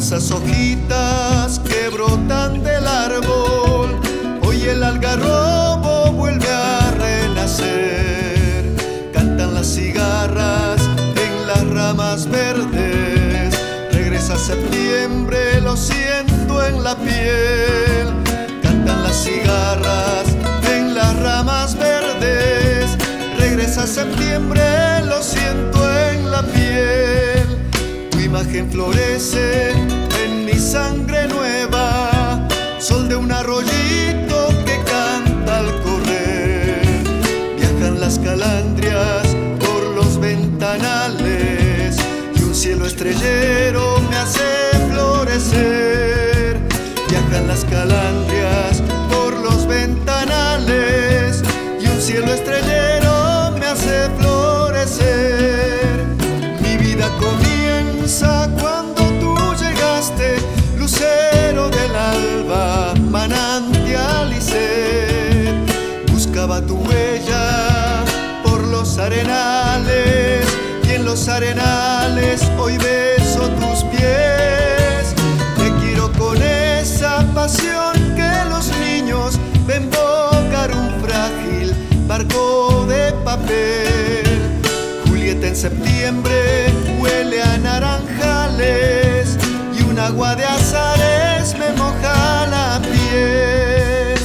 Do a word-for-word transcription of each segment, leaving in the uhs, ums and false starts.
esas hojitas que brotan del árbol, hoy el algarrobo vuelve a renacer. Cantan las cigarras en las ramas verdes, regresa septiembre, lo siento en la piel. Cantan las cigarras en las ramas verdes, regresa septiembre, lo siento en la piel. Tu imagen florece en mi sangre nueva, sol de un arroyito que canta al correr. Viajan las calandrias por los ventanales y un cielo estrellero me hace florecer. Viajan las calandrias por los ventanales y un cielo estrellero me hace florecer. Mi vida comienza cuando tú llegaste, lucero del alba, manantial y sed. Buscaba tu huella por los arenales y en los arenales hoy beso tus pies. Te quiero con esa pasión que los niños ven bogar un frágil barco de papel. Julieta en septiembre huele a naranjales y un agua de azares me moja la piel.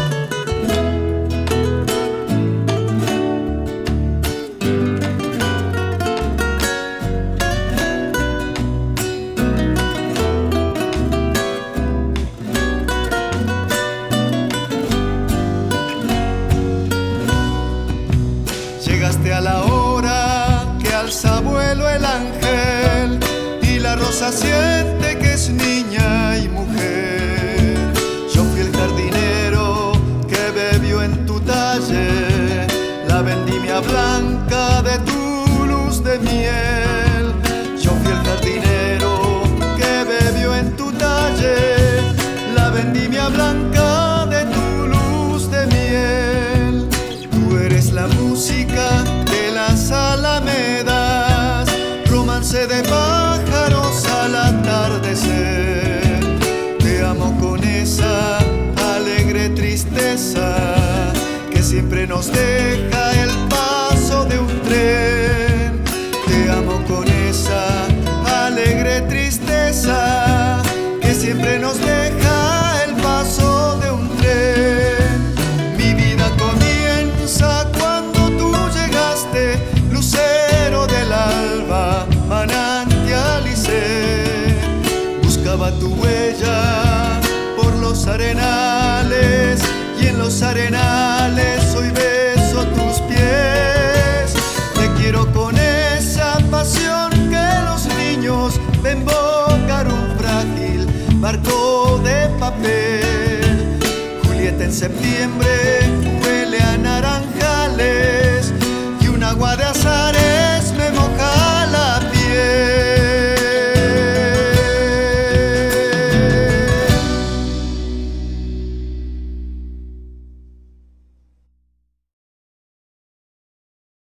Llegaste a la hora que alza vuelo el ángel y la rosa siente que es niña y mujer. Yo fui el jardinero que bebió en tu talle la vendimia blanca de tu luz de miel. Yo fui el jardinero que bebió en tu talle la vendimia blanca de tu luz de miel. Tú eres la música de las alamedas, romance de pájaros al atardecer. Te amo con esa alegre tristeza que siempre nos deja el paso de un tren. Te amo con esa alegre tristeza que siempre nos deja el paso de un tren. Mi vida comienza cuando tú llegaste, lucero del alba, manantial y sed. Buscaba tu huella por los arenales y en los arenales hoy beso tus pies. Te quiero con esa pasión que los niños ven bogar un frágil barco de papel. Julieta en septiembre